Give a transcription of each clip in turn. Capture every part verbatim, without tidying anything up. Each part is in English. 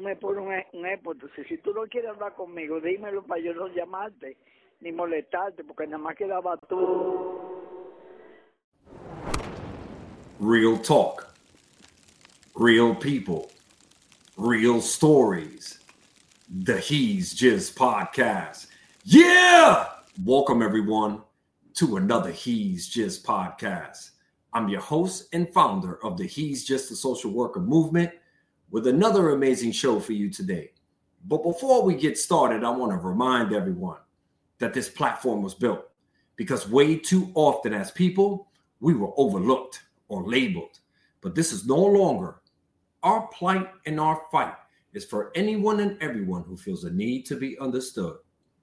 me pones un, un epo. Entonces, si tú no quieres hablar conmigo, dímelo para yo no llamarte ni molestarte, porque nada más quedaba tú. Real talk, real people, real stories. The He's Just podcast. Yeah! Welcome everyone to another He's Just podcast. I'm your host and founder of the He's Just a Social Worker movement with another amazing show for you today. But before we get started, I want to remind everyone that this platform was built because way too often as people, we were overlooked or labeled. But this is no longer. Our plight and our fight is for anyone and everyone who feels a need to be understood.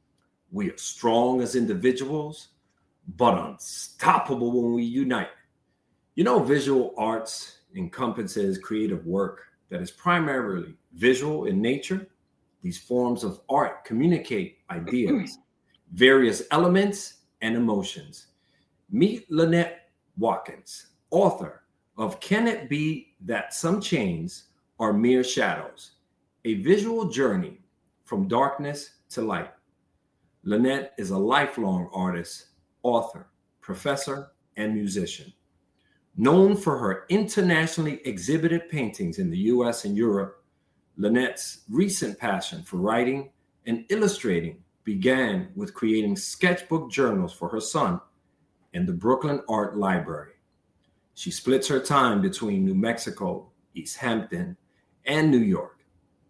We are strong as individuals, but unstoppable when we unite. You know, visual arts encompasses creative work that is primarily visual in nature. These forms of art communicate ideas, various elements, and emotions. Meet Lynette Watkins, author of Can It Be That Some Chains Are Mere Shadows? A Visual Journey from Darkness to Light. Lynette is a lifelong artist, author, professor, and musician. Known for her internationally exhibited paintings in the U S and Europe, Lynette's recent passion for writing and illustrating began with creating sketchbook journals for her son in the Brooklyn Art Library. She splits her time between New Mexico, East Hampton, and New York,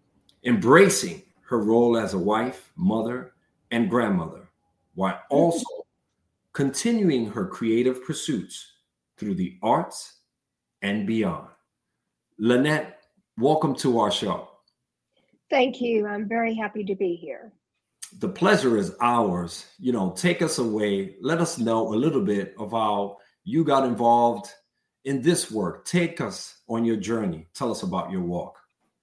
embracing her role as a wife, mother, and grandmother, while also continuing her creative pursuits through the arts and beyond. Lynette, welcome to our show. Thank you. I'm very happy to be here. The pleasure is ours. You know, take us away. Let us know a little bit of how you got involved in this work. Take us on your journey. Tell us about your walk.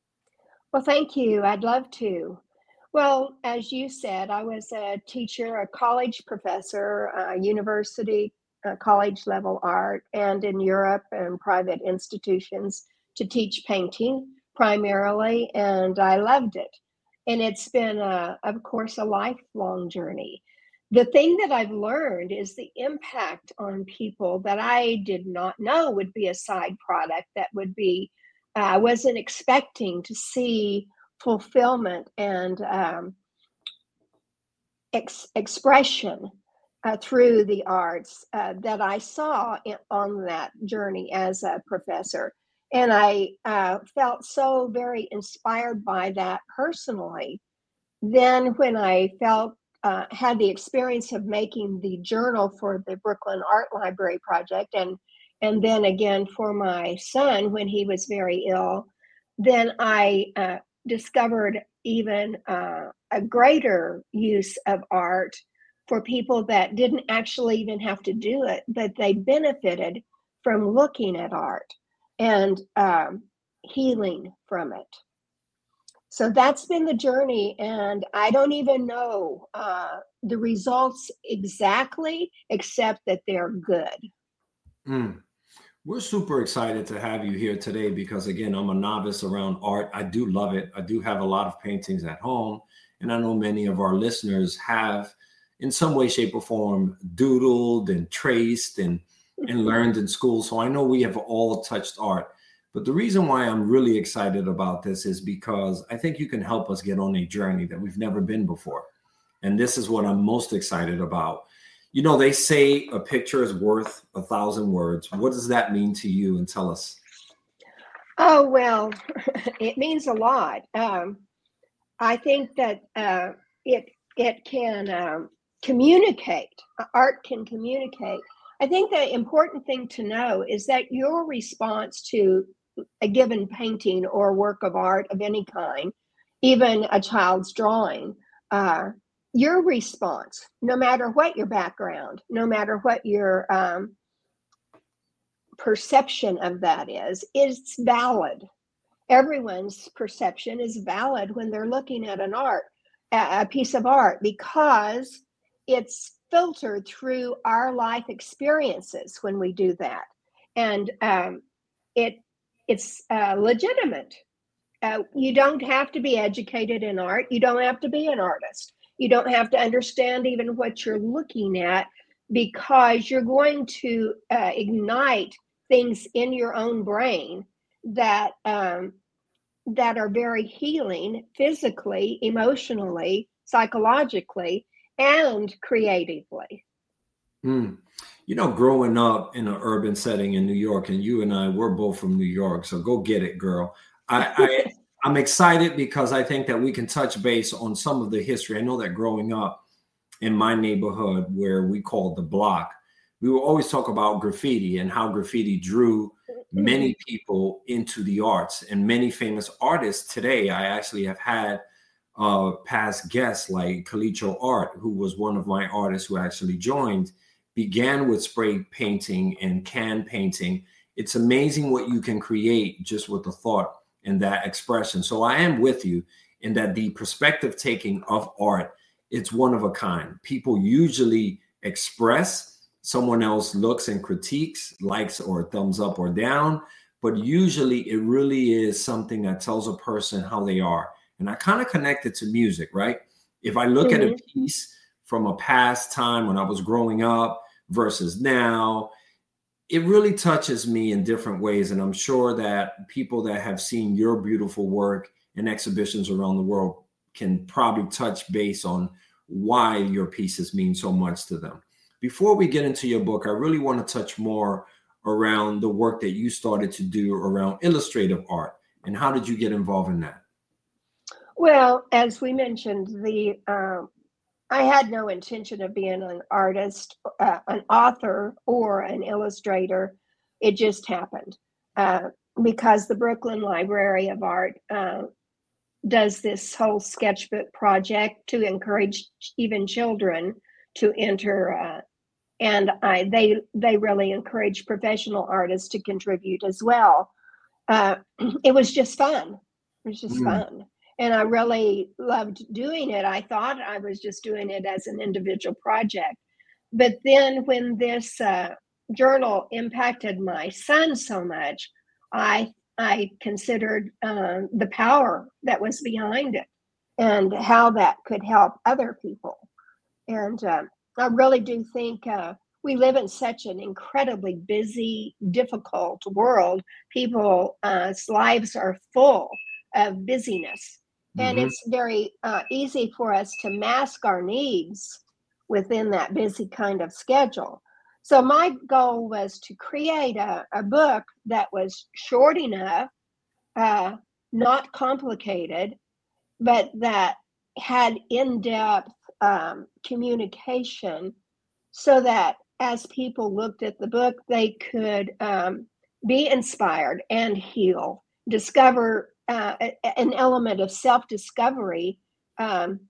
Well, thank you. I'd love to. Well, as you said, I was a teacher, a college professor, a university, uh, college level art, and in Europe and private institutions to teach painting primarily, and I loved it. And it's been, a, of course, a lifelong journey. The thing that I've learned is the impact on people that I did not know would be a side product that would be, uh, I wasn't expecting to see fulfillment and um, ex- expression uh, through the arts uh, that I saw in, on that journey as a professor. And I uh, felt so very inspired by that personally. Then when I felt, uh, had the experience of making the journal for the Brooklyn Art Library project, and, and then again for my son when he was very ill, then I uh, discovered even uh, a greater use of art for people that didn't actually even have to do it, but they benefited from looking at art and um, healing from it. So that's been the journey, and I don't even know uh, the results exactly, except that they're good. Mm. We're super excited to have you here today because, again, I'm a novice around art. I do love it. I do have a lot of paintings at home, and I know many of our listeners have, in some way, shape, or form, doodled and traced and, and learned in school. So I know we have all touched art. But the reason why I'm really excited about this is because I think you can help us get on a journey that we've never been before. And this is what I'm most excited about. You know, they say a picture is worth a thousand words. What does that mean to you? And tell us. Oh, well, it means a lot. Um, I think that uh, it it can um, communicate. Art can communicate. I think the important thing to know is that your response to a given painting or work of art of any kind, even a child's drawing, uh, your response, no matter what your background, no matter what your um, perception of that is, is valid. Everyone's perception is valid when they're looking at an art, a piece of art, because it's filtered through our life experiences when we do that. And um, it it's uh, legitimate. uh, you don't have to be educated in art. You don't have to be an artist. You don't have to understand even what you're looking at, because you're going to uh, ignite things in your own brain that um, that are very healing physically, emotionally, psychologically, and creatively. Mm. You know, growing up in an urban setting in New York, and you and I, we're both from New York, so go get it, girl. I, I I'm excited because I think that we can touch base on some of the history. I know that growing up in my neighborhood, where we called the block, we would always talk about graffiti and how graffiti drew many people into the arts, and many famous artists today. I actually have had uh, past guests like Calicho Art, who was one of my artists who actually joined, began with spray painting and can painting. It's amazing what you can create just with the thought and that expression. So I am with you in that the perspective taking of art, it's one of a kind. People usually express, someone else looks and critiques, likes or thumbs up or down, but usually it really is something that tells a person how they are. And I kind of connect it to music, right? If I look mm-hmm. at a piece from a past time when I was growing up versus now, it really touches me in different ways. And I'm sure that people that have seen your beautiful work in exhibitions around the world can probably touch base on why your pieces mean so much to them. Before we get into your book, I really want to touch more around the work that you started to do around illustrative art. And how did you get involved in that? Well, as we mentioned, the uh, I had no intention of being an artist, uh, an author, or an illustrator. It just happened uh, because the Brooklyn Library of Art uh, does this whole sketchbook project to encourage even children to enter, uh, and I they they really encourage professional artists to contribute as well. Uh, it was just fun. It was just mm. fun. And I really loved doing it. I thought I was just doing it as an individual project. But then when this uh, journal impacted my son so much, I I considered uh, the power that was behind it and how that could help other people. And uh, I really do think uh, we live in such an incredibly busy, difficult world. People's uh, lives are full of busyness. And mm-hmm. it's very uh, easy for us to mask our needs within that busy kind of schedule. So my goal was to create a, a book that was short enough, uh, not complicated, but that had in-depth um, communication so that as people looked at the book, they could um, be inspired and heal, discover Uh, an element of self-discovery um,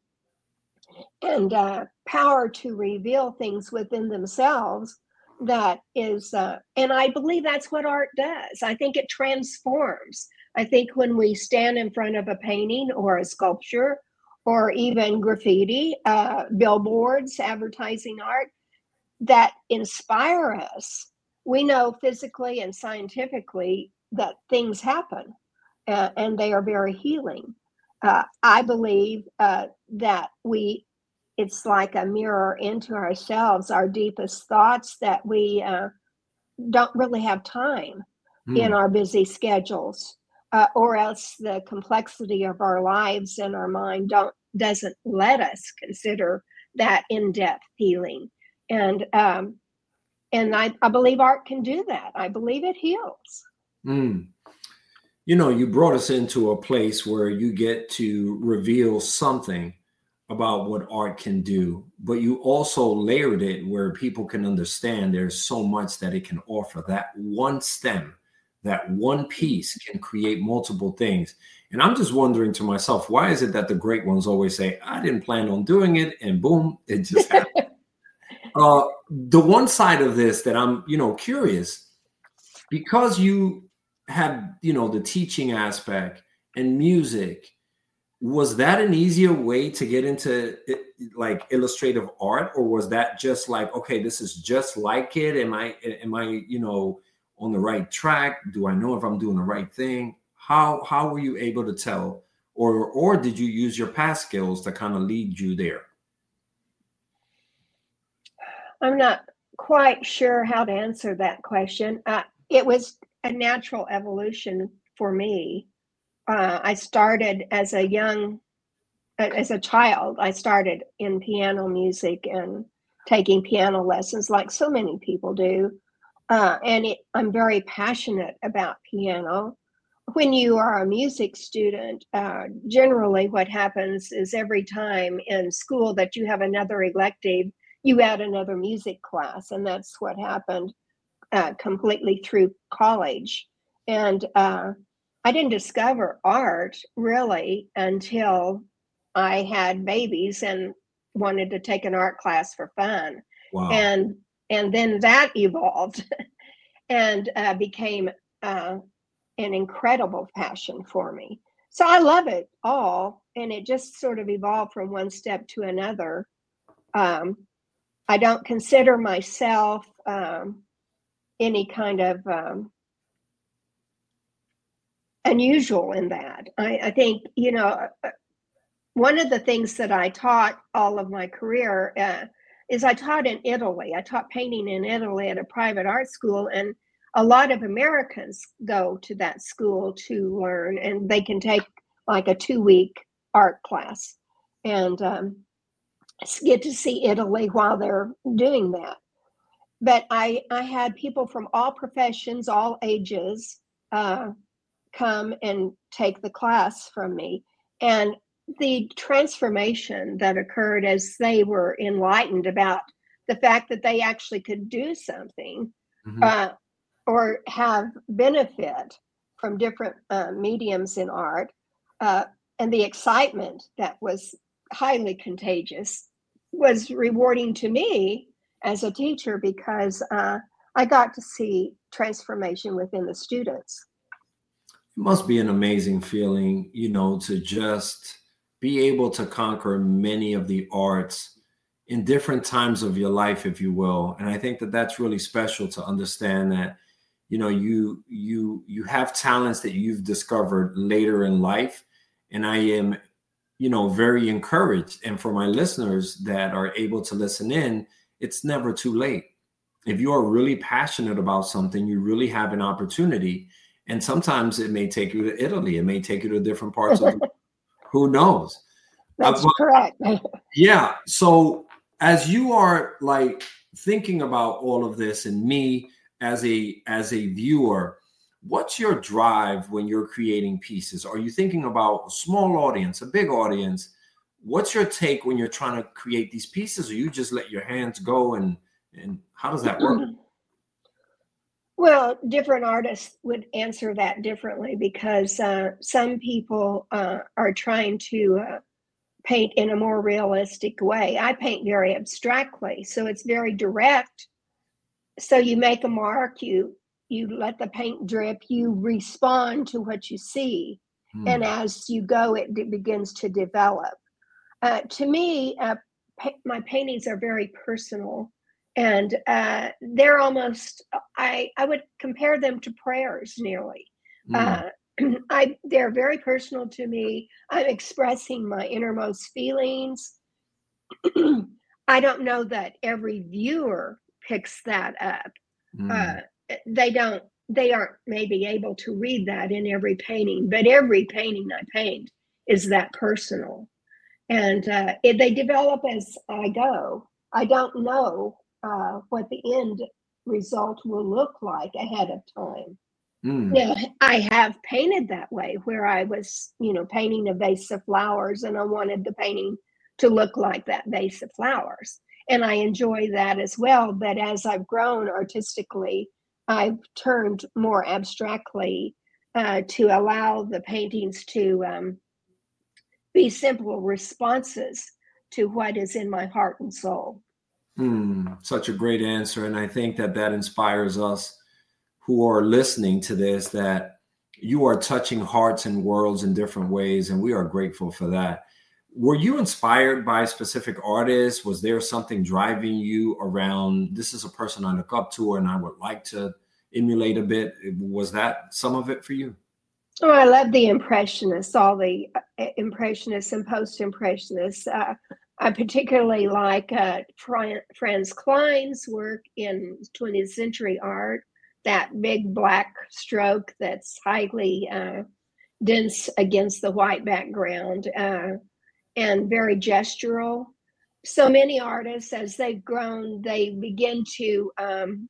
and uh, power to reveal things within themselves that is, uh, and I believe that's what art does. I think it transforms. I think when we stand in front of a painting or a sculpture or even graffiti, uh, billboards, advertising art that inspire us, we know physically and scientifically that things happen. Uh, and they are very healing. Uh, I believe uh, that we, it's like a mirror into ourselves, our deepest thoughts that we uh, don't really have time mm. in our busy schedules, uh, or else the complexity of our lives and our mind don't doesn't let us consider that in-depth healing. And um, and I, I believe art can do that. I believe it heals. Mm. You know, you brought us into a place where you get to reveal something about what art can do, but you also layered it where people can understand there's so much that it can offer. That one stem, that one piece can create multiple things. And I'm just wondering to myself, why is it that the great ones always say, I didn't plan on doing it, and boom, it just happened. uh, the one side of this that I'm, you know, curious, because you had, you know, the teaching aspect and music, was that an easier way to get into it, like illustrative art, or was that just like, okay, this is just like it? Am I, am I, you know, on the right track? Do I know if I'm doing the right thing? How how were you able to tell, or or did you use your past skills to kind of lead you there? I'm not quite sure how to answer that question. Uh, it was a natural evolution for me. Uh, I started as a young, as a child, I started in piano music and taking piano lessons like so many people do. Uh, and it, I'm very passionate about piano. When you are a music student, uh, generally what happens is every time in school that you have another elective, you add another music class. And that's what happened uh, completely through college. And uh, I didn't discover art really until I had babies and wanted to take an art class for fun. Wow. And and then that evolved and uh, became uh, an incredible passion for me. So I love it all, and it just sort of evolved from one step to another. Um, I don't consider myself um, any kind of um, unusual in that. I, I think, you know, one of the things that I taught all of my career uh, is I taught in Italy. I taught painting in Italy at a private art school, and a lot of Americans go to that school to learn, and they can take like a two-week art class and um, get to see Italy while they're doing that. But I, I had people from all professions, all ages, uh, come and take the class from me. And the transformation that occurred as they were enlightened about the fact that they actually could do something mm-hmm. uh, or have benefit from different uh, mediums in art, uh, and the excitement that was highly contagious was rewarding to me as a teacher, because uh, I got to see transformation within the students. It must be an amazing feeling, you know, to just be able to conquer many of the arts in different times of your life, if you will. And I think that that's really special to understand that, you know, you you you have talents that you've discovered later in life. And I am, you know, very encouraged. And for my listeners that are able to listen in, it's never too late. If you are really passionate about something, you really have an opportunity. And sometimes it may take you to Italy. It may take you to different parts of the world. Who knows? That's uh, but, correct. Yeah. So as you are like thinking about all of this, and me as a as a viewer, what's your drive when you're creating pieces? Are you thinking about a small audience, a big audience? What's your take when you're trying to create these pieces, or you just let your hands go, and and how does that work? Well, different artists would answer that differently, because uh, some people uh, are trying to uh, paint in a more realistic way. I paint very abstractly, so it's very direct. So you make a mark, you you let the paint drip, you respond to what you see, mm. and as you go, it d- begins to develop. Uh, to me, uh, pa- my paintings are very personal. And uh, they're almost, I, I would compare them to prayers nearly. Mm. Uh, I, they're very personal to me. I'm expressing my innermost feelings. I don't know that every viewer picks that up. Mm. Uh, they don't, they aren't maybe able to read that in every painting, but every painting I paint is that personal. And uh, it, they develop as I go. I don't know Uh, what the end result will look like ahead of time. Mm. Now, I have painted that way, where I was, you know, painting a vase of flowers, and I wanted the painting to look like that vase of flowers. And I enjoy that as well. But as I've grown artistically, I've turned more abstractly uh, to allow the paintings to um, be simple responses to what is in my heart and soul. Hmm, such a great answer. And I think that that inspires us who are listening to this, that you are touching hearts and worlds in different ways. And we are grateful for that. Were you inspired by specific artists? Was there something driving you around, this is a person I look up to and I would like to emulate a bit? Was that some of it for you? Oh, I love the Impressionists, all the uh, Impressionists and Post-Impressionists. Uh, I particularly like uh, Fran- Franz Klein's work in twentieth century art, that big black stroke that's highly uh, dense against the white background uh, and very gestural. So many artists, as they've grown, they begin to, um,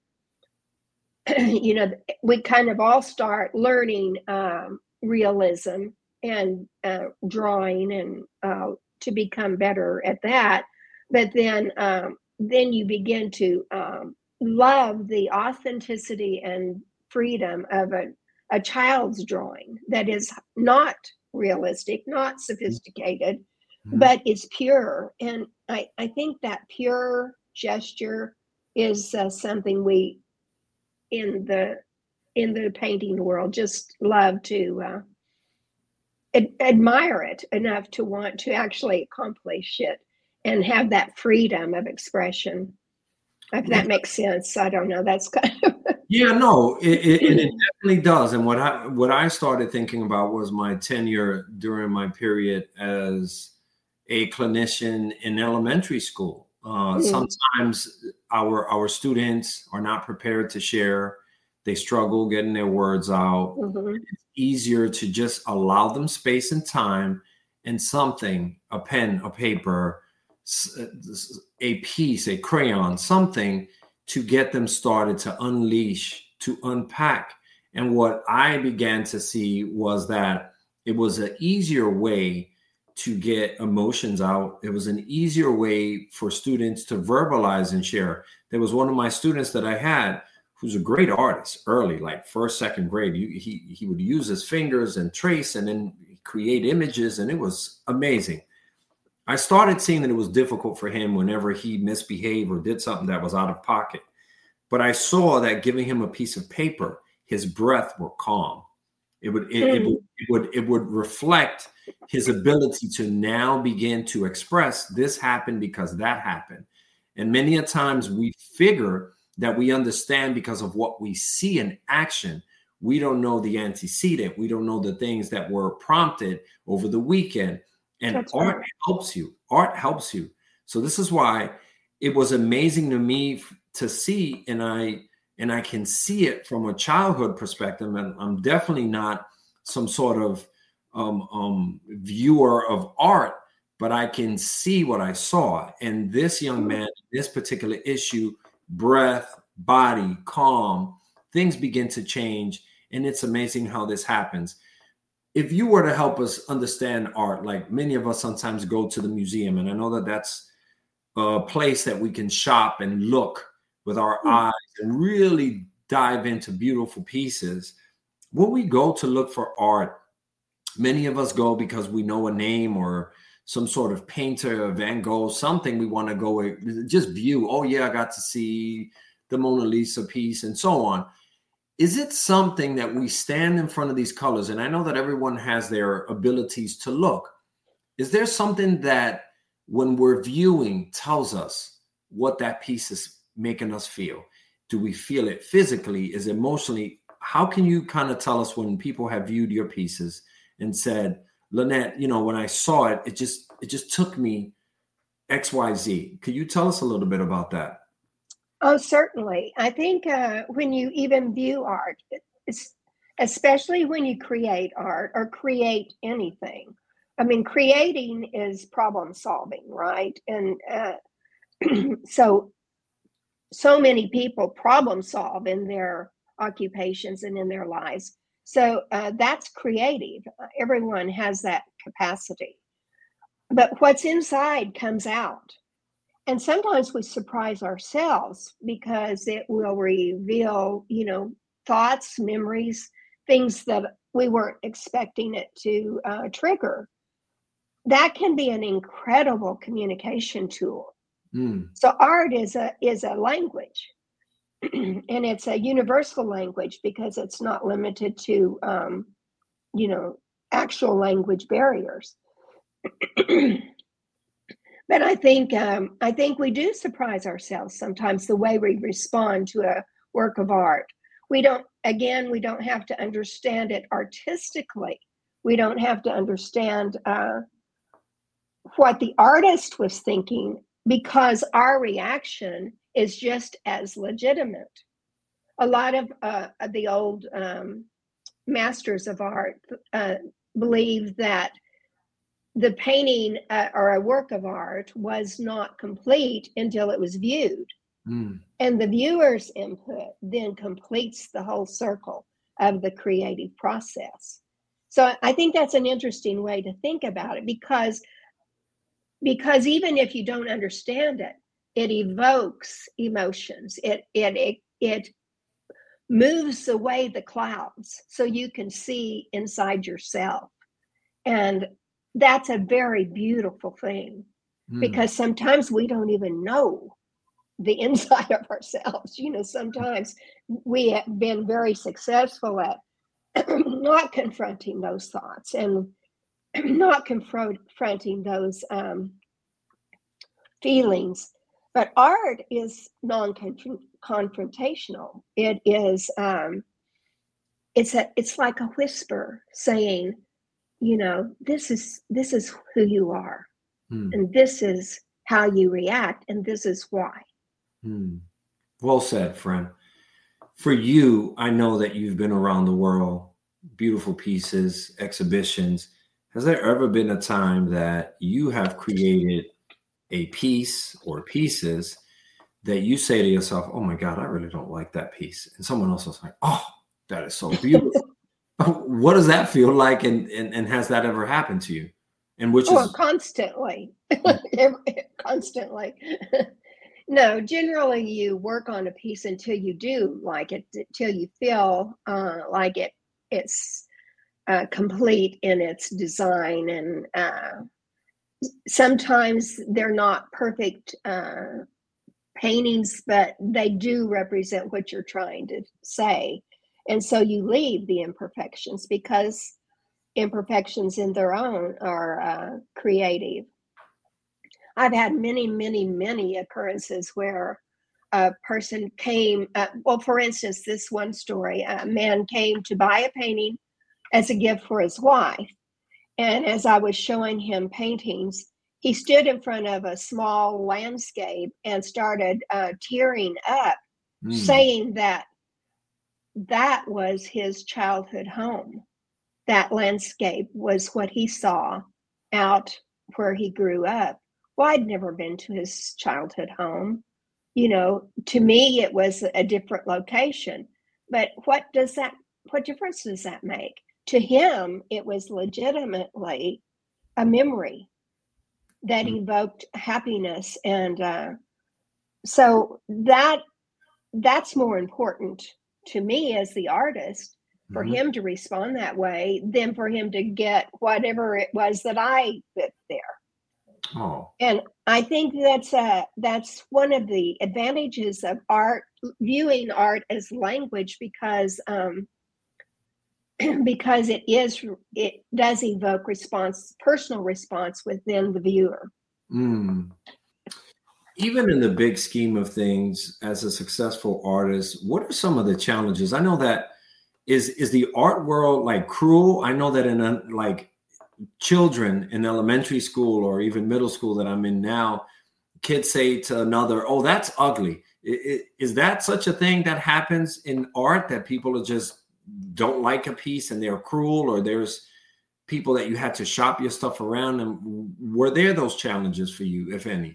you know, we kind of all start learning um, realism and uh, drawing and uh, to become better at that. But then, um, then you begin to um, love the authenticity and freedom of a, a child's drawing that is not realistic, not sophisticated, Mhm. but is pure. And I, I think that pure gesture is uh, something we in the in the painting world just love to uh, ad- admire it enough to want to actually accomplish it and have that freedom of expression. If that makes sense, I don't know. That's kind of Yeah, no, it, it, and it definitely does. And what I what I started thinking about was my tenure during my period as a clinician in elementary school. Uh, mm, sometimes our our students are not prepared to share. They struggle getting their words out. mhm. It's easier to just allow them space and time and something, a pen, a paper, s- a piece, a crayon, something to get them started to unleash, to unpack. And what I began to see was that it was an easier way to get emotions out. It was an easier way for students to verbalize and share. There was one of my students that I had who's a great artist early, like first, second grade. He, he would use his fingers and trace and then create images, and it was amazing. I started seeing that it was difficult for him whenever he misbehaved or did something that was out of pocket. But I saw that giving him a piece of paper, his breath would calm. It would it, it would Mm, it would it would reflect his ability to now begin to express this happened because that happened. And many a times we figure that we understand because of what we see in action. We don't know the antecedent. We don't know the things that were prompted over the weekend. And that's art right. helps you. Art helps you. So this is why it was amazing to me to see, and I and I can see it from a childhood perspective. And I'm definitely not some sort of um, um, viewer of art, but I can see what I saw. And this young man, this particular issue, breath, body, calm, things begin to change. And it's amazing how this happens. If you were to help us understand art, like many of us sometimes go to the museum, and I know that that's a place that we can shop and look with our Mm. eyes and really dive into beautiful pieces. When we go to look for art, many of us go because we know a name or some sort of painter, Van Gogh, something we want to go just view. Oh, yeah, I got to see the Mona Lisa piece and so on. Is it something that we stand in front of these colors? And I know that everyone has their abilities to look. Is there something that when we're viewing tells us what that piece is making us feel? Do we feel it physically? Is it emotionally? How can you kind of tell us when people have viewed your pieces and said, Lynette, you know, when I saw it, it just it just took me X Y Z. Could you tell us a little bit about that? Oh, certainly. I think uh, when you even view art, it's, especially when you create art or create anything. I mean, creating is problem solving, right? And uh, so, so many people problem solve in their occupations and in their lives. So uh, that's creative. Everyone has that capacity. But what's inside comes out. And sometimes we surprise ourselves because it will reveal, you know, thoughts, memories, things that we weren't expecting it to uh, trigger. That can be an incredible communication tool. Mm. So art is a is a language, and it's a universal language because it's not limited to, um, you know, actual language barriers. But I think um, I think we do surprise ourselves sometimes the way we respond to a work of art. We don't, again, we don't have to understand it artistically. We don't have to understand uh, what the artist was thinking, because our reaction is just as legitimate. A lot of uh, the old um, masters of art uh, believe that the painting uh, or a work of art was not complete until it was viewed. Mm. And the viewer's input then completes the whole circle of the creative process. So I think that's an interesting way to think about it, because, because even if you don't understand it, it evokes emotions. It, it, it, it moves away the clouds so you can see inside yourself. And that's a very beautiful thing, mm. because sometimes we don't even know the inside of ourselves. You know, sometimes we have been very successful at not confronting those thoughts and not confronting those um, feelings. But art is non-confrontational. It is, um, it's a, it's like a whisper saying, you know, this is, this is who you are, hmm. and this is how you react, and this is why. Hmm. Well said, friend. For you, I know that you've been around the world, beautiful pieces, exhibitions. Has there ever been a time that you have created a piece or pieces that you say to yourself, oh my God, I really don't like that piece, and someone else is like, oh, that is so beautiful? What does that feel like? And, and, and has that ever happened to you? And which oh, is constantly, constantly. No, generally you work on a piece until you do like it, until you feel uh, like it, it's uh, complete in its design. And uh, sometimes they're not perfect uh, paintings, but they do represent what you're trying to say. And so you leave the imperfections, because imperfections in their own are uh, creative. I've had many, many, many occurrences where a person came, uh, well, for instance, this one story, a man came to buy a painting as a gift for his wife. And as I was showing him paintings, he stood in front of a small landscape and started uh, tearing up, mm. saying that that was his childhood home. That landscape was what he saw out where he grew up. Well, I'd never been to his childhood home. You know, to me, it was a different location. But what does that, what difference does that make? To him, it was legitimately a memory that evoked happiness. And uh, so that that's more important to me as the artist, for mm-hmm. him to respond that way than for him to get whatever it was that I put there. Oh. And I think that's uh, that's one of the advantages of art, viewing art as language, because um, because it is it does evoke response, personal response within the viewer. Mm. Even in the big scheme of things, as a successful artist, what are some of the challenges? I know that is is the art world like cruel? I know that in a, like children in elementary school or even middle school that I'm in now, kids say to another, "Oh, that's ugly." It, it, is that such a thing that happens in art, that people are just don't like a piece and they're cruel, or there's people that you had to shop your stuff around? And were there those challenges for you, if any?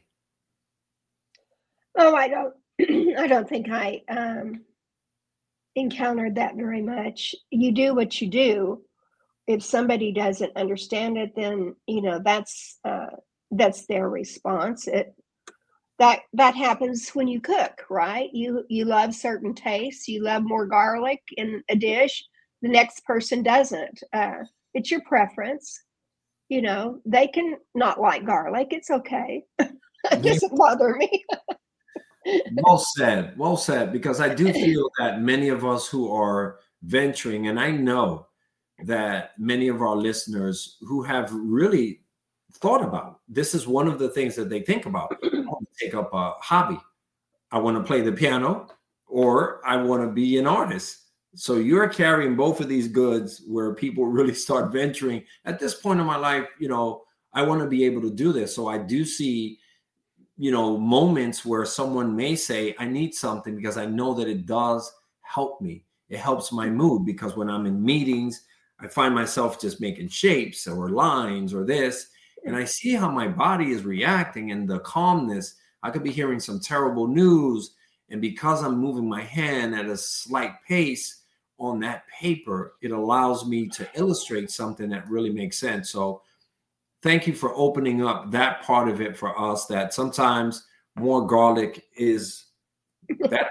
Oh, I don't, I don't think I um, encountered that very much. You do what you do. If somebody doesn't understand it, then, you know, that's, uh, that's their response. It, that, that happens when you cook, right? You, you love certain tastes. You love more garlic in a dish. The next person doesn't. Uh, it's your preference. You know, they can not like garlic. It's okay. It doesn't bother me. Well said. Well said. Because I do feel that many of us who are venturing, and I know that many of our listeners who have really thought about, this is one of the things that they think about. I want to take up a hobby. I want to play the piano, or I want to be an artist. So you're carrying both of these goods where people really start venturing. At this point in my life, you know, I want to be able to do this. So I do see, you know, moments where someone may say, I need something, because I know that it does help me. It helps my mood, because when I'm in meetings, I find myself just making shapes or lines or this, and I see how my body is reacting, and the calmness. I could be hearing some terrible news, and because I'm moving my hand at a slight pace on that paper, it allows me to illustrate something that really makes sense. So thank you for opening up that part of it for us, that sometimes more garlic is better.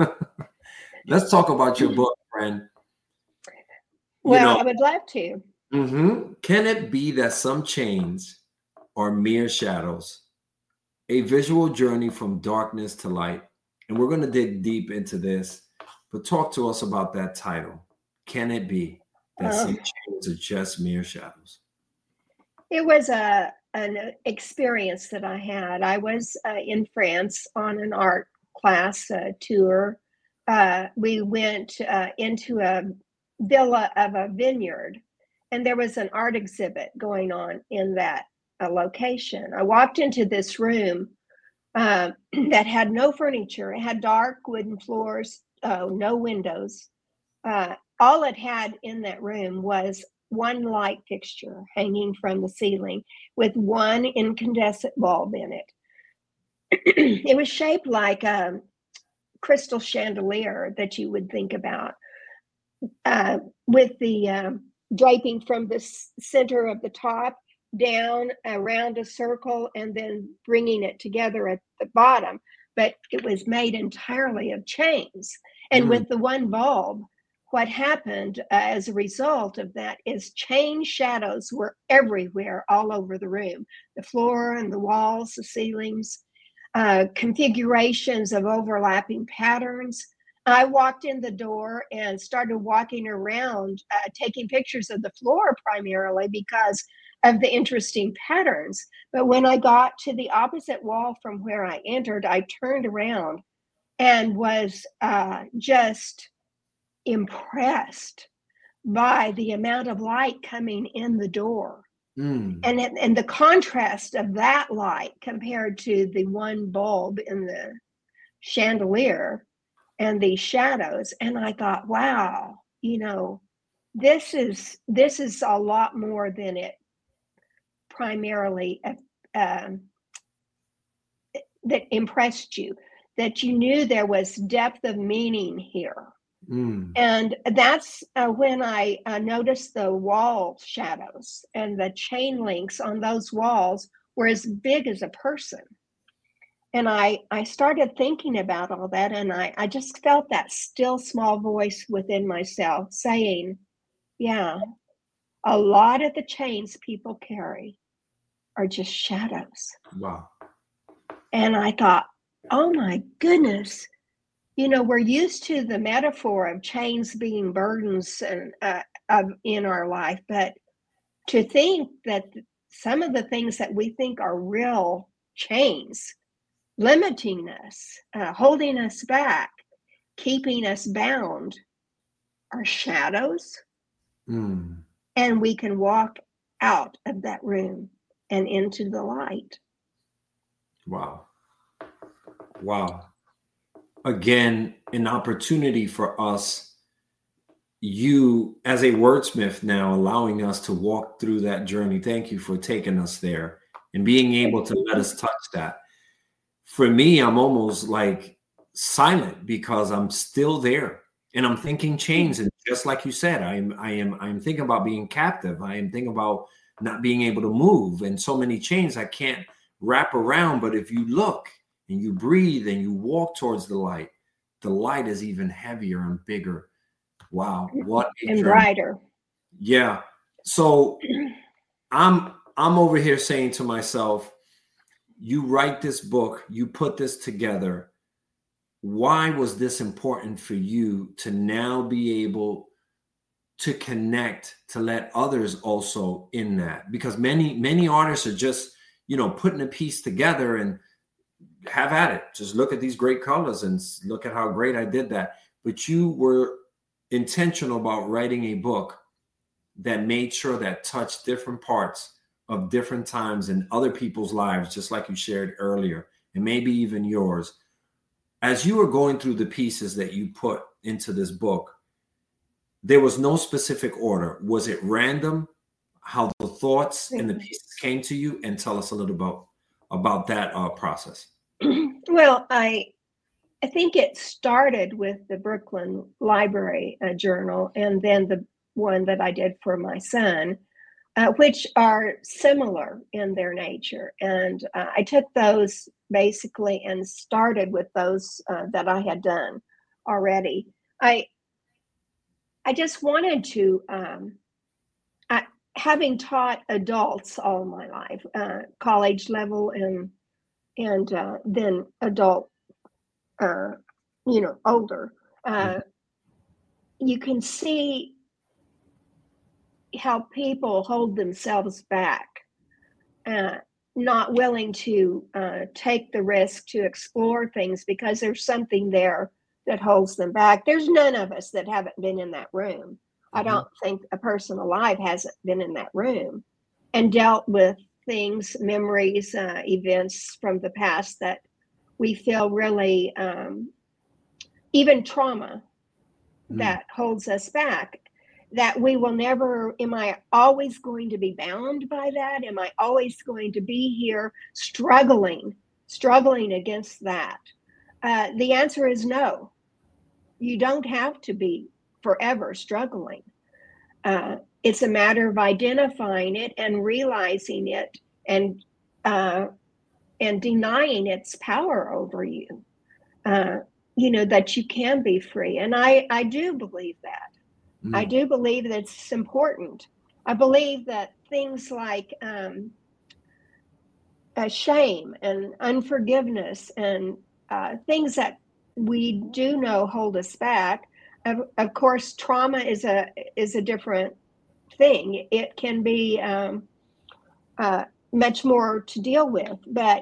Let's talk about your book, friend. You well, know, I would love to. Mm-hmm. Can it be that some chains are mere shadows? A visual journey from darkness to light. And we're going to dig deep into this, but talk to us about that title. Can it be that some Um, chains are just mere shadows? It was a an experience that I had. I was uh, in France on an art class uh, tour. Uh, we went uh, into a villa of a vineyard, and there was an art exhibit going on in that uh, location. I walked into this room uh, that had no furniture. It had dark wooden floors, uh, no windows. Uh, all it had in that room was one light fixture hanging from the ceiling with one incandescent bulb in it. It was shaped like a crystal chandelier that you would think about, uh, with the um, draping from the s- center of the top down around a circle and then bringing it together at the bottom. But it was made entirely of chains. And Mm, with the one bulb, what happened uh, as a result of that is chain shadows were everywhere, all over the room, the floor and the walls, the ceilings, uh, configurations of overlapping patterns. I walked in the door and started walking around, uh, taking pictures of the floor primarily because of the interesting patterns. But when I got to the opposite wall from where I entered, I turned around and was uh, just impressed by the amount of light coming in the door. mm, And, it, and the contrast of that light compared to the one bulb in the chandelier and these shadows. And I thought, wow, you know, this is this is a lot more than it primarily uh, um, that impressed you, that you knew there was depth of meaning here. mm. And that's uh, when I uh, noticed the wall shadows, and the chain links on those walls were as big as a person. And I, I started thinking about all that, and I, I just felt that still small voice within myself saying, yeah, a lot of the chains people carry are just shadows. Wow. And I thought, oh my goodness, you know, we're used to the metaphor of chains being burdens and uh, of in our life, but to think that some of the things that we think are real chains, limiting us, uh, holding us back, keeping us bound, are shadows, Mm. and we can walk out of that room and into the light. Wow. Wow. Again, an opportunity for us, you as a wordsmith now, allowing us to walk through that journey. Thank you for taking us there and being able to let us touch that. For me, I'm almost like silent because I'm still there and I'm thinking chains. And just like you said, I am, I am, I'm thinking about being captive. I am thinking about not being able to move, and so many chains I can't wrap around. But if you look and you breathe and you walk towards the light, the light is even heavier and bigger. Wow, what a And journey. brighter. Yeah. So I'm I'm over here saying to myself, you write this book, you put this together. Why was this important for you to now be able to connect, to let others also in that? Because many, many artists are just, you know, putting a piece together and have at it. Just look at these great colors and look at how great I did that. But you were intentional about writing a book that made sure that touched different parts of different times in other people's lives, just like you shared earlier, and maybe even yours. As you were going through the pieces that you put into this book, there was no specific order. Was it random how the thoughts and the pieces came to you? And tell us a little about, about that uh, process. Well, I I think it started with the Brooklyn Library uh, Journal, and then the one that I did for my son, uh, which are similar in their nature. And uh, I took those basically and started with those uh, that I had done already. I I just wanted to, um, I, having taught adults all my life, uh, college level and and uh, then adult, uh, you know, older, uh, you can see how people hold themselves back, uh, not willing to uh, take the risk to explore things because there's something there that holds them back. There's none of us that haven't been in that room. Mm-hmm. I don't think a person alive hasn't been in that room and dealt with things, memories, uh, events from the past that we feel really, um, even trauma mm. that holds us back, that we will never, am I always going to be bound by that? Am I always going to be here struggling, struggling against that? Uh, the answer is no. You don't have to be forever struggling. Uh, it's a matter of identifying it and realizing it and uh, and denying its power over you. Uh, you know, that you can be free. And I, I do believe that. Mm. I do believe that it's important. I believe that things like um, uh, shame and unforgiveness and uh, things that we do know hold us back. Of, of course, trauma is a is a different thing. It can be um, uh, much more to deal with, but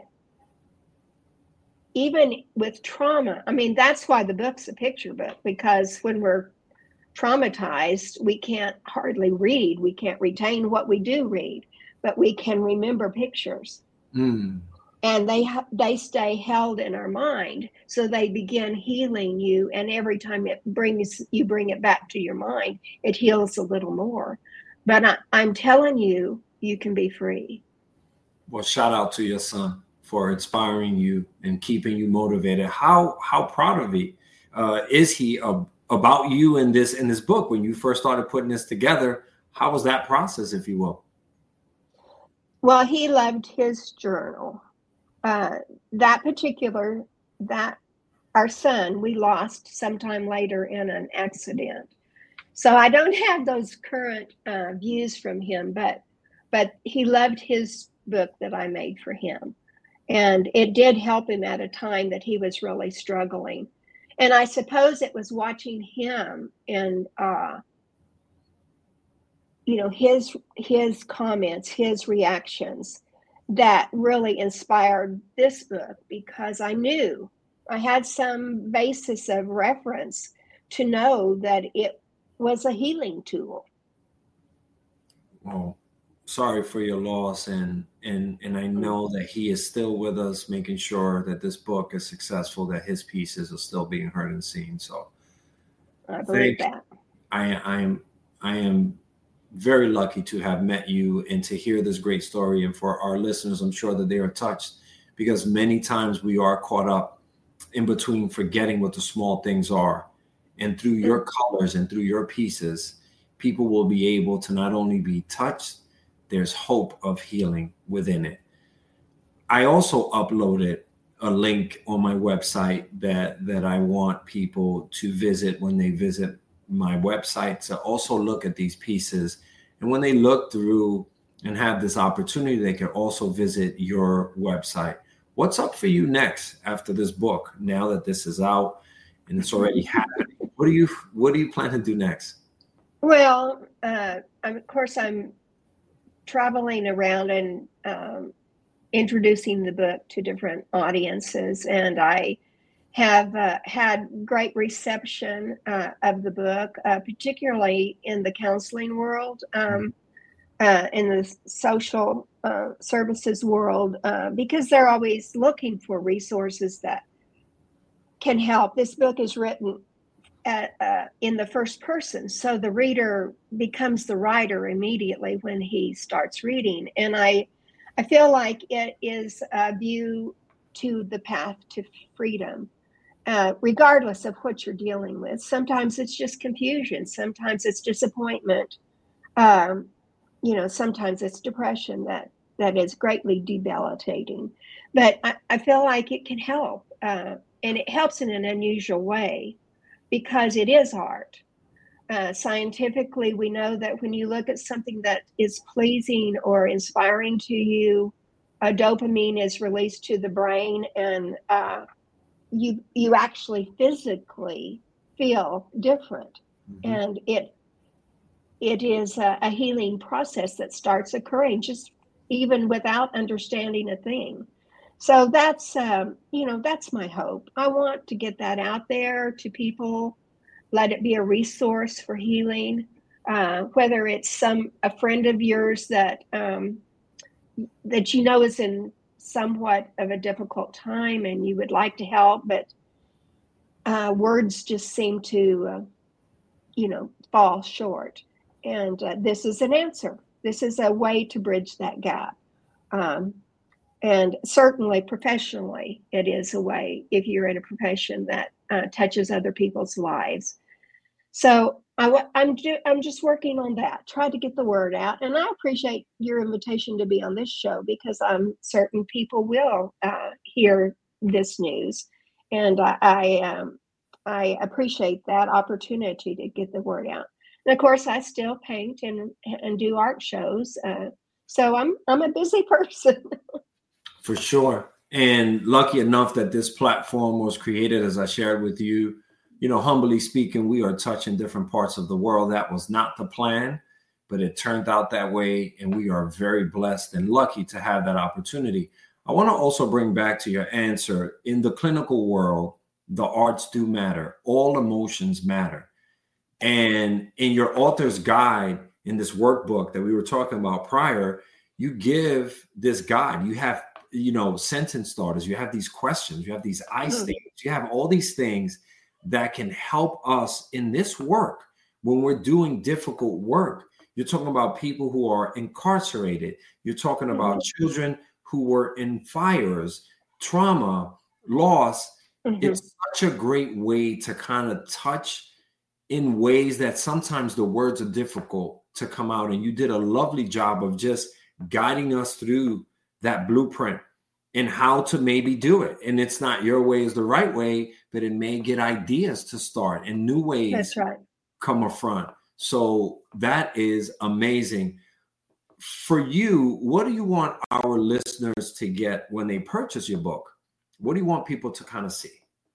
even with trauma, I mean, that's why the book's a picture book, because when we're traumatized, we can't hardly read. We can't retain what we do read, but we can remember pictures. Mm. And they they stay held in our mind, so they begin healing you. And every time it brings you bring it back to your mind, it heals a little more. But I, I'm telling you, you can be free. Well, shout out to your son for inspiring you and keeping you motivated. How how proud of he uh, is he uh, about you in this in this book? When you first started putting this together, how was that process, if you will? Well, he loved his journal. Uh, that particular, that our son, we lost sometime later in an accident. So I don't have those current uh, views from him, but but he loved his book that I made for him. And it did help him at a time that he was really struggling. And I suppose it was watching him and, uh, you know, his his comments, his reactions that really inspired this book, because I knew I had some basis of reference to know that it was a healing tool. Well, sorry for your loss, and and and I know that he is still with us, making sure that this book is successful, that his pieces are still being heard and seen. So I believe that. I I am I am very lucky to have met you and to hear this great story. And for our listeners, I'm sure that they are touched, because many times we are caught up in between, forgetting what the small things are. And through your colors and through your pieces, people will be able to not only be touched, there's hope of healing within it. I also uploaded a link on my website that, that I want people to visit when they visit my website, to also look at these pieces. And when they look through and have this opportunity, they can also visit your website. What's up for you next after this book, now that this is out and it's already happening? What do you what do you plan to do next? Well, uh, of course, I'm traveling around and um, introducing the book to different audiences, and I have uh, had great reception uh, of the book, uh, particularly in the counseling world, um, uh, in the social uh, services world, uh, because they're always looking for resources that can help. This book is written at, uh, in the first person, so the reader becomes the writer immediately when he starts reading. And I, I feel like it is a view to the path to freedom, uh, regardless of what you're dealing with. Sometimes it's just confusion. Sometimes it's disappointment. Um, you know, sometimes it's depression that that is greatly debilitating. But I, I feel like it can help, uh, and it helps in an unusual way, because it is art. Uh, scientifically, we know that when you look at something that is pleasing or inspiring to you, uh, dopamine is released to the brain, and uh, you you actually physically feel different, mm-hmm. and it it is a, a healing process that starts occurring just even without understanding a thing. So that's um, you know that's my hope. I want to get that out there to people. Let it be a resource for healing, uh, whether it's some a friend of yours that um, that you know is in somewhat of a difficult time and you would like to help, but uh, words just seem to, uh, you know, fall short. And uh, this is an answer. This is a way to bridge that gap. Um, and certainly professionally, it is a way if you're in a profession that uh, touches other people's lives. So I, I'm, I'm just working on that, try to get the word out. And I appreciate your invitation to be on this show, because I'm certain people will uh, hear this news. And I, I, um, I appreciate that opportunity to get the word out. And of course, I still paint and, and do art shows. Uh, so I'm, I'm a busy person. For sure. And lucky enough that this platform was created, as I shared with you. You know, humbly speaking, we are touching different parts of the world. That was not the plan, but it turned out that way. And we are very blessed and lucky to have that opportunity. I want to also bring back to your answer, in the clinical world, the arts do matter. All emotions matter. And in your author's guide, in this workbook that we were talking about prior, you give this guide. You have, you know, sentence starters. You have these questions. You have these I statements. You have all these things that can help us in this work when we're doing difficult work. You're talking about people who are incarcerated. You're talking about mm-hmm. children who were in fires, trauma, loss. Mm-hmm. It's such a great way to kind of touch in ways that sometimes the words are difficult to come out. And you did a lovely job of just guiding us through that blueprint and how to maybe do it. And it's not your way is the right way, but it may get ideas to start and new ways That's right. come up front. So that is amazing. For you, what do you want our listeners to get when they purchase your book? What do you want people to kind of see?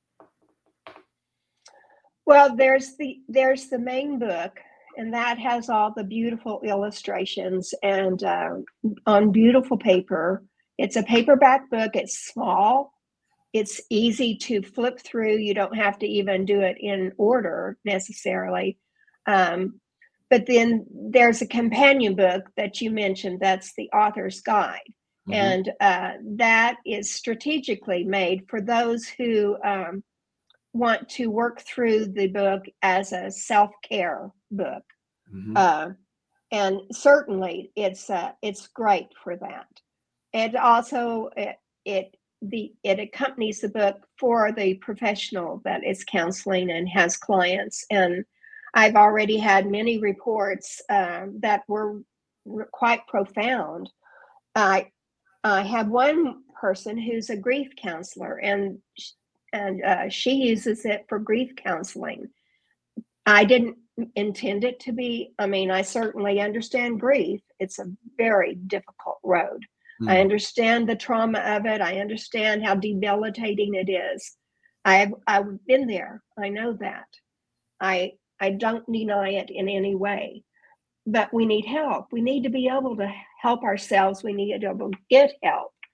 Well, there's the there's the main book, and that has all the beautiful illustrations and uh, on beautiful paper. It's a paperback book. It's small. It's easy to flip through. You don't have to even do it in order necessarily. Um, but then there's a companion book that you mentioned. That's the author's guide. Mm-hmm. And uh, that is strategically made for those who um, want to work through the book as a self-care book. Mm-hmm. Uh, and certainly it's uh, it's great for that. And also it, it the it accompanies the book for the professional that is counseling and has clients. And I've already had many reports uh, that were quite profound. I I have one person who's a grief counselor, and and uh, she uses it for grief counseling. I didn't intend it to be. I mean, I certainly understand grief. It's a very difficult road. Mm. I understand the trauma of it. I understand how debilitating it is. I've I've been there. I know that. I I don't deny it in any way. But we need help. We need to be able to help ourselves. We need to be able to get help.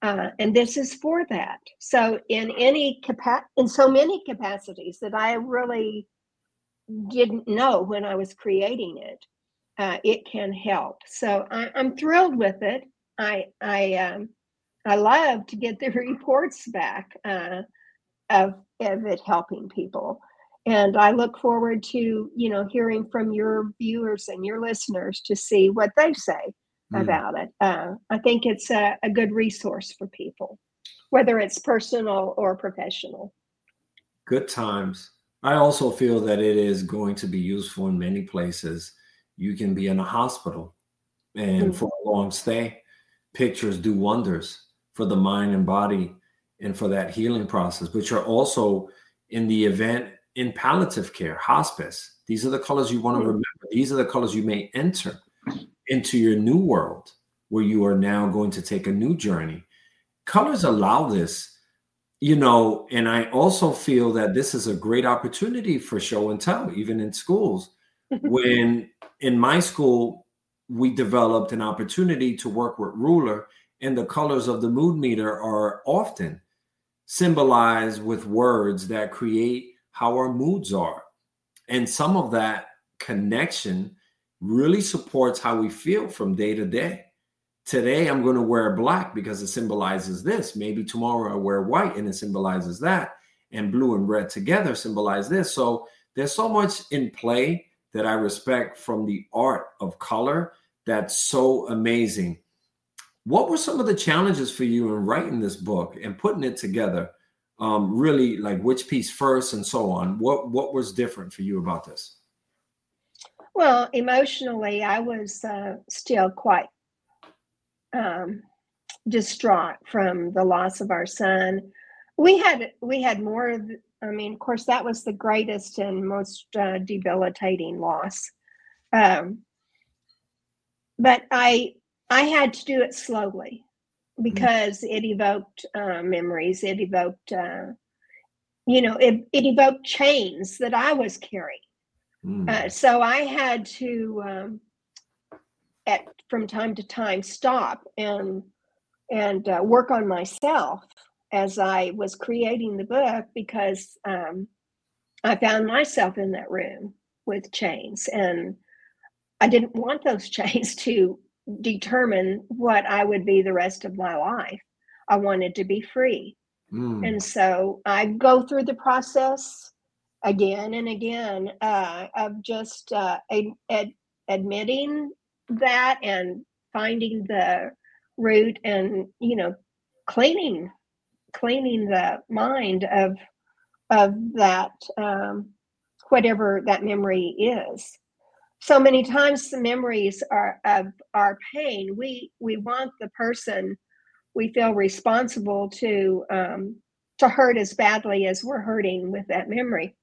Uh, and this is for that. So in any capa- in so many capacities that I really didn't know when I was creating it, uh, it can help. So I, I'm thrilled with it. I I um, I love to get the reports back uh, of of it helping people, and I look forward to you know hearing from your viewers and your listeners to see what they say Mm. about it. Uh, I think it's a, a good resource for people, whether it's personal or professional. Good times. I also feel that it is going to be useful in many places. You can be in a hospital and Mm. for a long stay, pictures do wonders for the mind and body and for that healing process, but you're also in the event in palliative care, hospice. These are the colors you want to Mm. remember. These are the colors you may enter into your new world where you are now going to take a new journey. Colors allow this, you know, and I also feel that this is a great opportunity for show and tell, even in schools. When in my school, we developed an opportunity to work with ruler, and the colors of the mood meter are often symbolized with words that create how our moods are. And some of that connection really supports how we feel from day to day. Today, I'm going to wear black because it symbolizes this. Maybe tomorrow I wear white and it symbolizes that. And blue and red together symbolize this. So there's so much in play that I respect from the art of color that's so amazing. What were some of the challenges for you in writing this book and putting it together? Um, really, like which piece first and so on. What what was different for you about this? Well, emotionally, I was uh, still quite um, distraught from the loss of our son. We had we had more of, I mean, of course, that was the greatest and most uh, debilitating loss. Um, but I I had to do it slowly because it evoked uh, memories. It evoked, uh, you know, it, it evoked chains that I was carrying. Mm. Uh, so I had to, um, at from time to time, stop and and uh, work on myself as I was creating the book, because um, I found myself in that room with chains, and I didn't want those chains to determine what I would be the rest of my life. I wanted to be free. Mm. And so I go through the process again and again uh, of just uh, ad- ad- admitting that and finding the root, and you know cleaning cleaning the mind of of that um, whatever that memory is. So many times the memories are of our pain. We we want the person we feel responsible to um, to hurt as badly as we're hurting with that memory.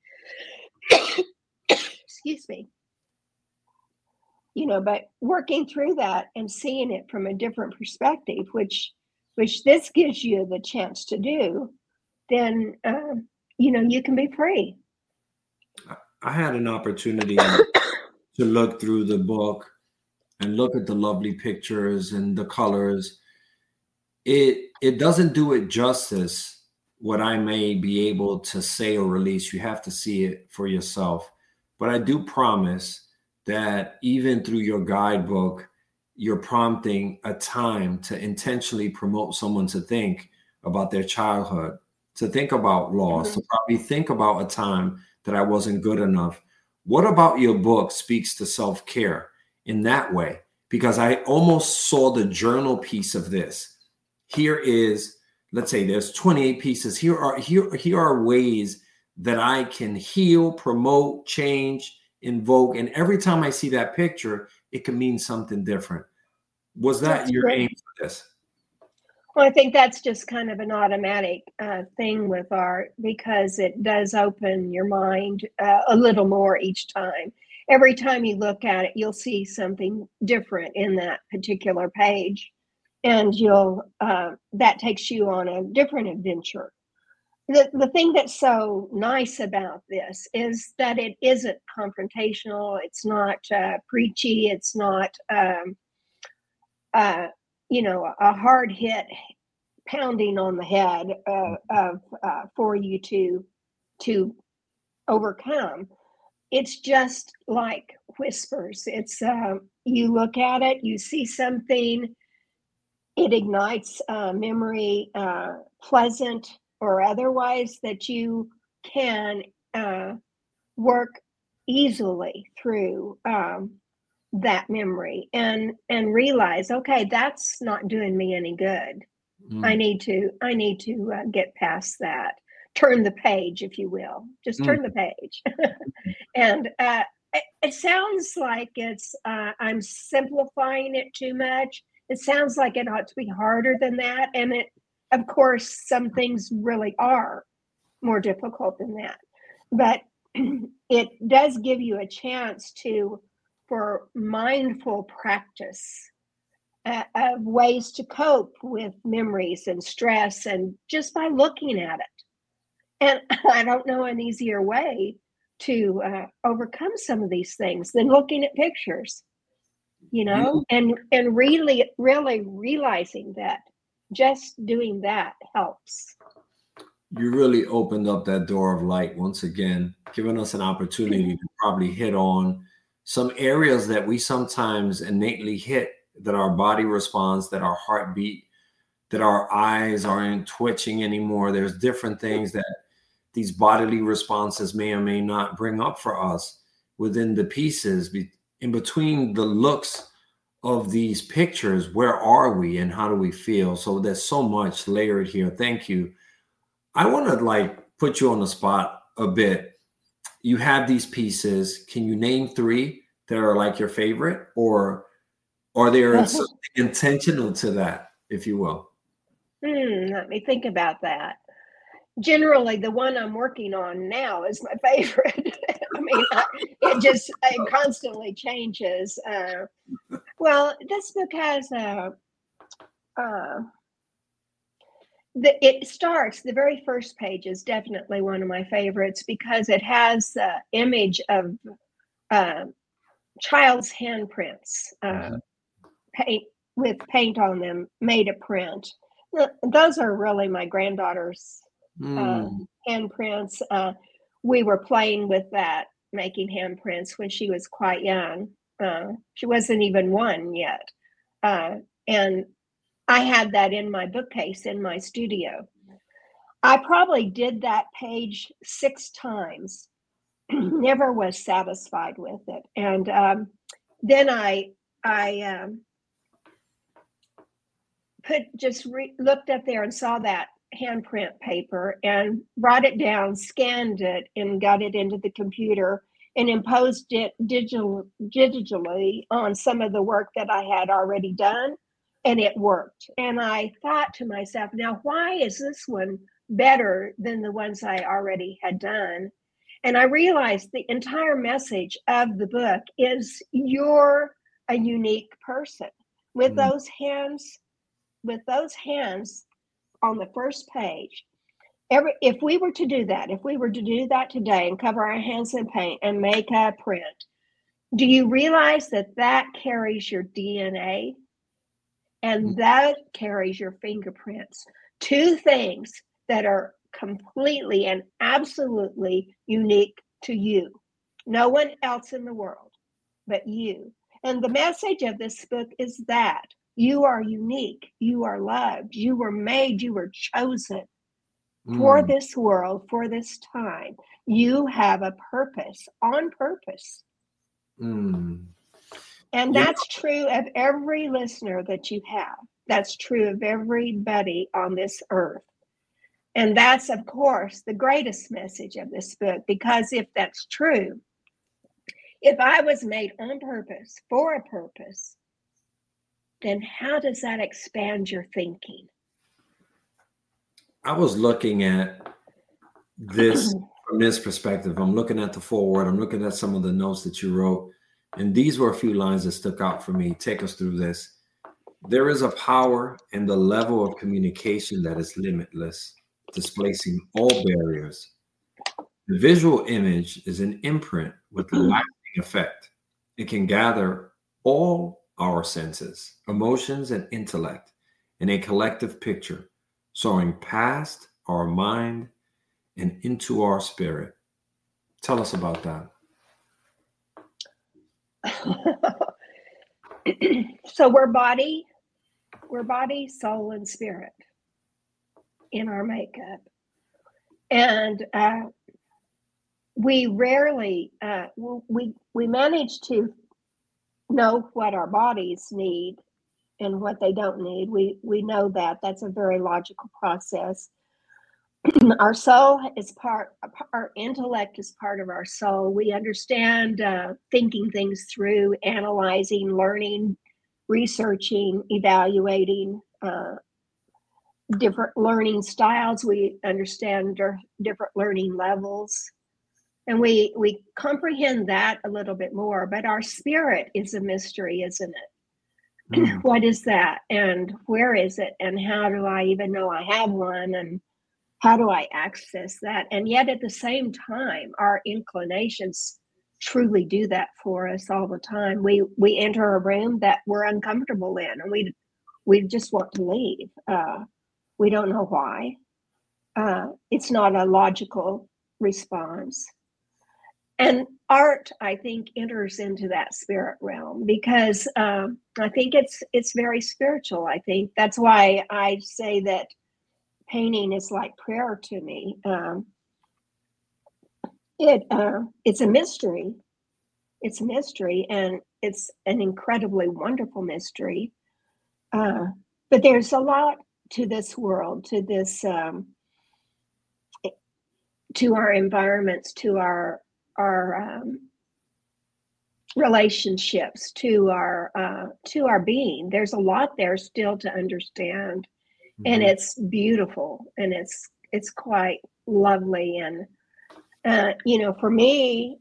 Excuse me. You know, but working through that and seeing it from a different perspective, which which this gives you the chance to do, then um, you know you can be free. I had an opportunity to look through the book and look at the lovely pictures and the colors. It it doesn't do it justice what I may be able to say or release. You have to see it for yourself. But I do promise that even through your guidebook, you're prompting a time to intentionally promote someone to think about their childhood, to think about loss, Mm-hmm. to probably think about a time that I wasn't good enough. What about your book speaks to self-care in that way? Because I almost saw the journal piece of this. Here is, let's say there's twenty-eight pieces. Here are here, here are ways that I can heal, promote, change, invoke. And every time I see that picture, it can mean something different. Was that That's your great. aim for this? Well, I think that's just kind of an automatic uh, thing with art, because it does open your mind uh, a little more each time. Every time you look at it, you'll see something different in that particular page, and you'll uh, that takes you on a different adventure. The, the thing that's so nice about this is that it isn't confrontational. It's not uh, preachy. It's not, um, uh, you know, a hard hit pounding on the head uh, of uh, for you to to overcome. It's just like whispers. It's uh, you look at it, you see something, it ignites a memory, uh, pleasant or otherwise, that you can uh, work easily through um, that memory and and realize, okay, that's not doing me any good. Mm. I need to I need to uh, get past that. Turn the page, if you will. Just turn mm. the page. And uh, it, it sounds like it's uh, I'm simplifying it too much. It sounds like it ought to be harder than that. And it, of course, some things really are more difficult than that. But it does give you a chance to, for mindful practice uh, of ways to cope with memories and stress, and just by looking at it. And I don't know an easier way to uh, overcome some of these things than looking at pictures, you know, and and really, really realizing that just doing that helps. You really opened up that door of light once again, giving us an opportunity to probably hit on some areas that we sometimes innately hit, that our body responds, that our heartbeat, that our eyes aren't twitching anymore. There's different things that these bodily responses may or may not bring up for us within the pieces, in between the looks of these pictures. Where are we and how do we feel? So there's so much layered here. Thank you. I want to like put you on the spot a bit. You have these pieces. Can you name three that are like your favorite, or are there something intentional to that, if you will? Hmm, let me think about that. Generally, the one I'm working on now is my favorite. I mean, I, it just it constantly changes. Uh, well, this book has a, uh, the, it starts, the very first page is definitely one of my favorites because it has the image of uh, child's handprints, uh, mm-hmm. paint with paint on them, made a print. Those are really my granddaughter's mm. uh, handprints. Uh, we were playing with that, making handprints when she was quite young. Uh, she wasn't even one yet. Uh, and I had that in my bookcase in my studio. I probably did that page six times, never was satisfied with it. And um, then I, I um, put just re- looked up there and saw that handprint paper and brought it down, scanned it, and got it into the computer and imposed it digital, digitally on some of the work that I had already done. And it worked. And I thought to myself, now, why is this one better than the ones I already had done? And I realized the entire message of the book is you're a unique person. With mm-hmm. those hands, with those hands on the first page, every if we were to do that, if we were to do that today and cover our hands in paint and make a print, do you realize that that carries your D N A? And that carries your fingerprints. Two things that are completely and absolutely unique to you. No one else in the world but you. And the message of this book is that you are unique. You are loved. You were made. You were chosen mm. for this world, for this time. You have a purpose, on purpose. Mm. And that's yeah. true of every listener that you have. That's true of everybody on this earth. And that's, of course, the greatest message of this book, because if that's true, if I was made on purpose, for a purpose, then how does that expand your thinking? I was looking at this from this perspective. I'm looking at the foreword. I'm looking at some of the notes that you wrote. And these were a few lines that stuck out for me. Take us through this. There is a power in the level of communication that is limitless, displacing all barriers. The visual image is an imprint with lasting effect. It can gather all our senses, emotions, and intellect in a collective picture, soaring past our mind and into our spirit. Tell us about that. So we're body, we're body, soul, and spirit in our makeup. And uh, we rarely, uh, we, we manage to know what our bodies need and what they don't need. We, we know that. That's a very logical process. Our soul is part, our intellect is part of our soul. We understand uh, thinking things through, analyzing, learning, researching, evaluating uh, different learning styles. We understand different learning levels. And we, we comprehend that a little bit more. But our spirit is a mystery, isn't it? Mm. What is that? And where is it? And how do I even know I have one? And how do I access that? And yet at the same time, our inclinations truly do that for us all the time. We we enter a room that we're uncomfortable in, and we we just want to leave. Uh, we don't know why. Uh, it's not a logical response. And art, I think, enters into that spirit realm because um, I think it's it's very spiritual. I think that's why I say that painting is like prayer to me. Um, it uh, it's a mystery. It's a mystery, and it's an incredibly wonderful mystery. Uh, but there's a lot to this world, to this, um, to our environments, to our our um, relationships, to our uh, to our being. There's a lot there still to understand. And it's beautiful, and it's it's quite lovely, and uh, you know, for me,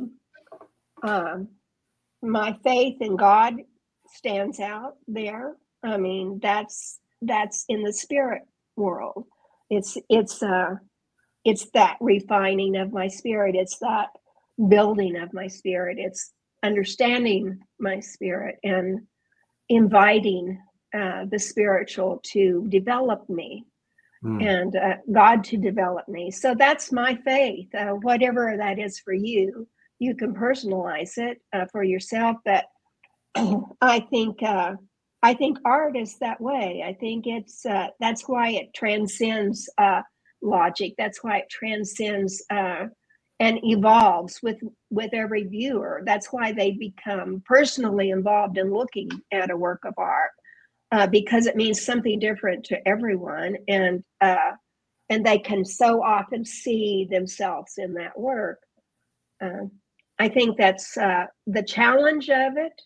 um, my faith in God stands out there. I mean, that's that's in the spirit world. It's it's uh, it's that refining of my spirit. It's that building of my spirit. It's understanding my spirit and inviting Uh, the spiritual to develop me mm. and uh, God to develop me. So that's my faith. Uh, whatever that is for you, you can personalize it uh, for yourself. But I think uh, I think art is that way. I think it's uh, that's why it transcends uh, logic. That's why it transcends uh, and evolves with with every viewer. That's why they become personally involved in looking at a work of art. Uh, because it means something different to everyone, and uh, and they can so often see themselves in that work. Uh, I think that's uh, the challenge of it,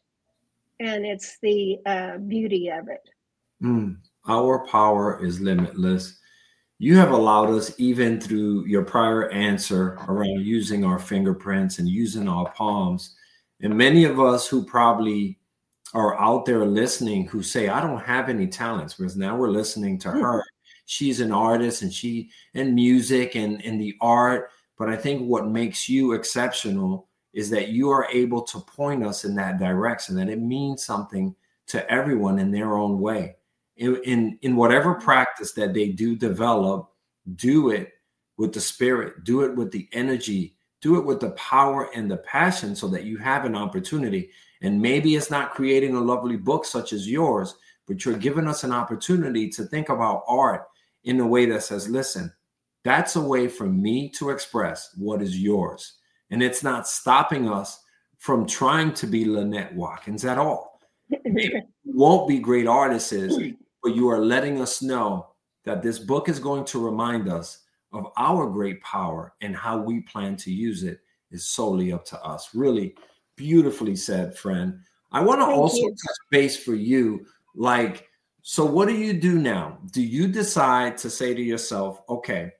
and it's the uh, beauty of it. Mm. Our power is limitless. You have allowed us, even through your prior answer around using our fingerprints and using our palms, and many of us who probably are out there listening who say, I don't have any talents, because now we're listening to her. She's an artist, and she and music and, and the art. But I think what makes you exceptional is that you are able to point us in that direction, that it means something to everyone in their own way. In, in, in whatever practice that they do develop, do it with the spirit, do it with the energy, do it with the power and the passion, so that you have an opportunity. And maybe it's not creating a lovely book such as yours, but you're giving us an opportunity to think about art in a way that says, listen, that's a way for me to express what is yours. And it's not stopping us from trying to be Lynette Watkins at all. Maybe we won't be great artists, but you are letting us know that this book is going to remind us of our great power, and how we plan to use it is solely up to us. Really beautifully said, friend. I want to also you. touch base for you. Like, so what do you do now? Do you decide to say to yourself, okay,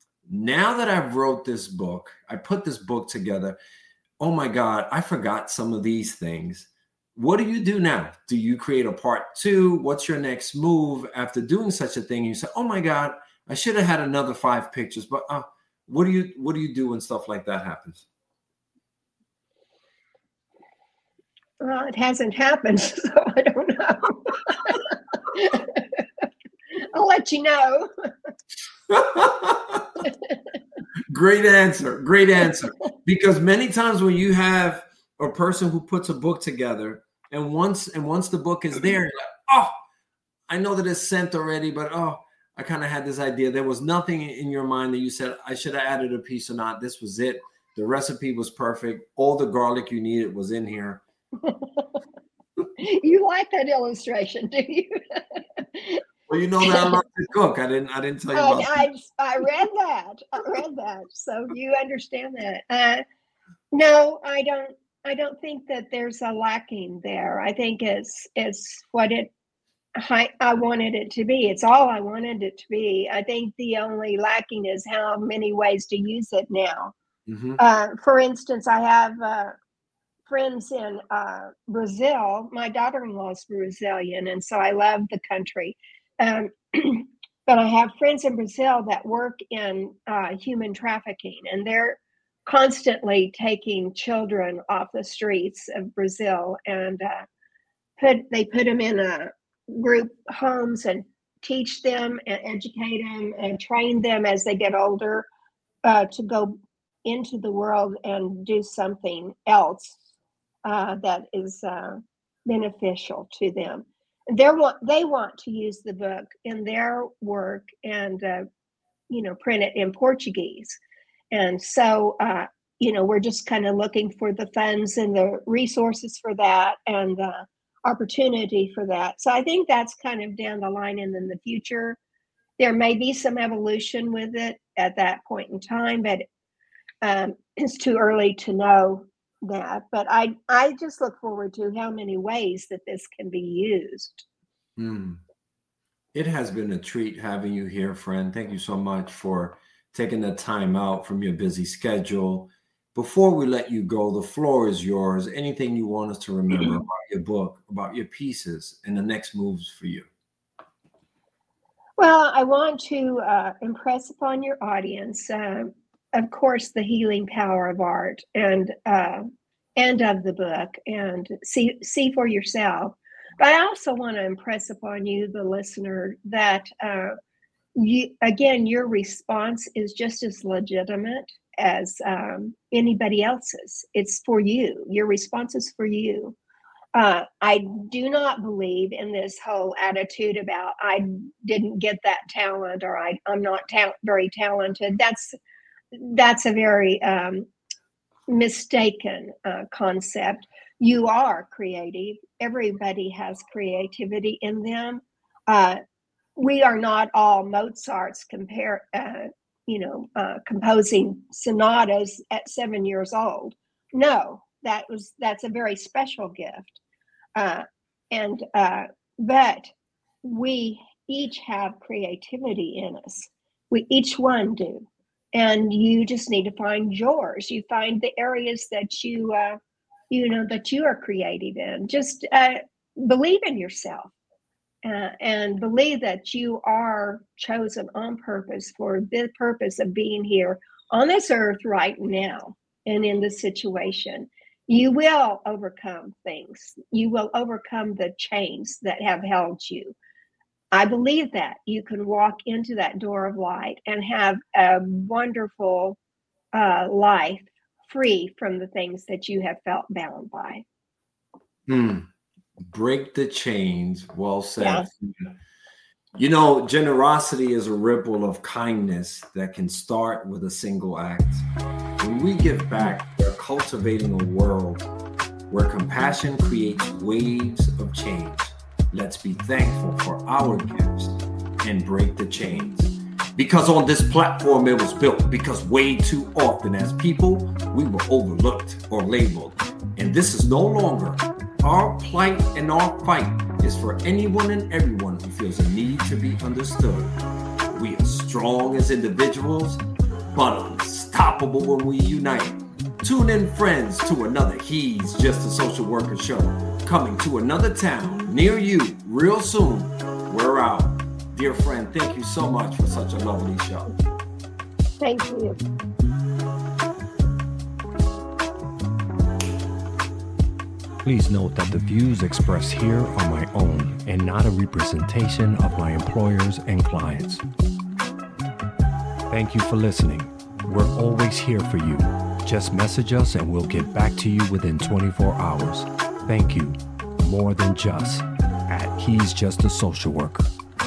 now that I've wrote this book, I put this book together, oh my God, I forgot some of these things. What do you do now? Do you create a part two? What's your next move after doing such a thing? You say, oh my God, I should have had another five pictures, but uh, what do you what do you do when stuff like that happens? Well, it hasn't happened, so I don't know. I'll let you know. Great answer. Great answer. Because many times when you have a person who puts a book together, and once and once the book is there, you're like, oh, I know that it's sent already, but oh, I kind of had this idea. There was nothing in your mind that you said, I should have added a piece or not. This was it. The recipe was perfect. All the garlic you needed was in here. You like that illustration, do you? Well, you know that I love to cook. I didn't. I didn't tell you about I, I, I read that. I read that. So you understand that. Uh, no, I don't. I don't think that there's a lacking there. I think it's it's what it. I, I wanted it to be. It's all I wanted it to be. I think the only lacking is how many ways to use it now. Mm-hmm. Uh, for instance, I have uh, friends in uh, Brazil. My daughter-in-law is Brazilian, and so I love the country. Um, but I have friends in Brazil that work in uh, human trafficking, and they're constantly taking children off the streets of Brazil, and uh, put they put them in a group homes and teach them and educate them and train them as they get older uh, to go into the world and do something else uh, that is uh, beneficial to them. They're want, they want to use the book in their work and, uh, you know, print it in Portuguese. And so, uh, you know, we're just kind of looking for the funds and the resources for that and the opportunity for that. So I think that's kind of down the line, and in the future, there may be some evolution with it at that point in time, but um, it's too early to know that. But I, I just look forward to how many ways that this can be used. Mm. It has been a treat having you here, friend. Thank you so much for taking the time out from your busy schedule. Before we let you go, the floor is yours. Anything you want us to remember about your book, about your pieces, and the next moves for you? Well, I want to uh, impress upon your audience, uh, of course, the healing power of art and uh, and of the book, and see see for yourself. But I also want to impress upon you, the listener, that uh, you again, your response is just as legitimate as um, anybody else's. It's for you. Your response is for you. Uh, I do not believe in this whole attitude about I didn't get that talent, or I, I'm not ta- very talented. That's that's a very um, mistaken uh, concept. You are creative. Everybody has creativity in them. Uh, we are not all Mozart's compare. Uh, you know, uh, composing sonatas at seven years old. No, that was, that's a very special gift. Uh, and, uh, but we each have creativity in us. We each one do. And you just need to find yours. You find the areas that you, uh, you know, that you are creative in. Just uh, believe in yourself. Uh, and believe that you are chosen on purpose for the purpose of being here on this earth right now and in this situation. You will overcome things. You will overcome the chains that have held you. I believe that you can walk into that door of light and have a wonderful uh, life free from the things that you have felt bound by. Hmm. Break the chains. Well said. Yeah. You know, generosity is a ripple of kindness that can start with a single act. When we give back, we're cultivating a world where compassion creates waves of change. Let's be thankful for our gifts and break the chains. Because on this platform it was built, because way too often as people, we were overlooked or labeled. And this is no longer our plight, and our fight is for anyone and everyone who feels a need to be understood. We are strong as individuals, but unstoppable when we unite. Tune in, friends, to another He's Just a Social Worker show, coming to another town near you real soon. We're out. Dear friend, thank you so much for such a lovely show. Thank you. Please note that the views expressed here are my own and not a representation of my employers and clients. Thank you for listening. We're always here for you. Just message us and we'll get back to you within twenty-four hours. Thank you. More than just at He's Just a Social Worker.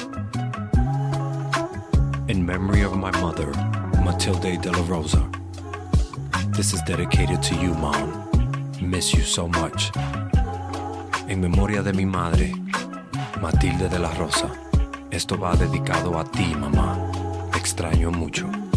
In memory of my mother, Matilde de la Rosa. This is dedicated to you, Mom. Miss you so much. En memoria de mi madre, Matilde de la Rosa. Esto va dedicado a ti, mamá. Extraño mucho.